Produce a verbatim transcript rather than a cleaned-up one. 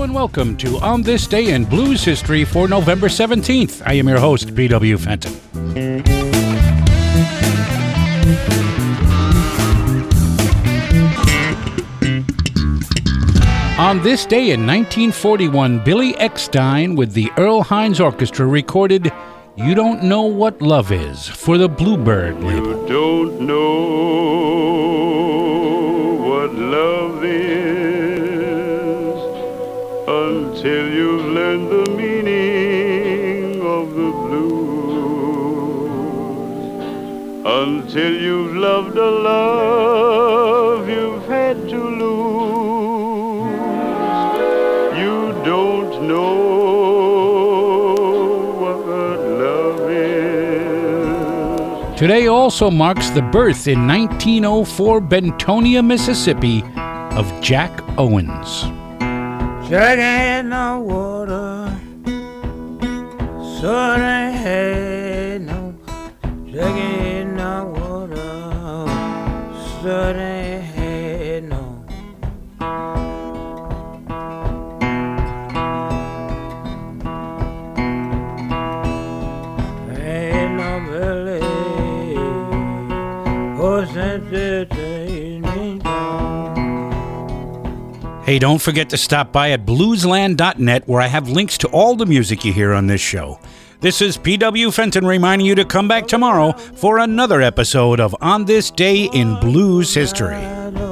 Hello and welcome to On This Day in Blues History for November seventeenth. I am your host, P W Fenton. On this day in nineteen forty-one, Billy Eckstine with the Earl Hines Orchestra recorded You Don't Know What Love Is for the Bluebird label. You don't know what love is until you've learned the meaning of the blues, until you've loved a love you've had to lose. You don't know what love is. Today also marks the birth in nineteen oh four, Bentonia, Mississippi, of Jack Owens. Jack ain't no water, so they had no. Jack ain't no water, so they had no. Ain't no belly, horse and entertainment. Hey, don't forget to stop by at bluesland dot net where I have links to all the music you hear on this show. This is P W Fenton reminding you to come back tomorrow for another episode of On This Day in Blues History.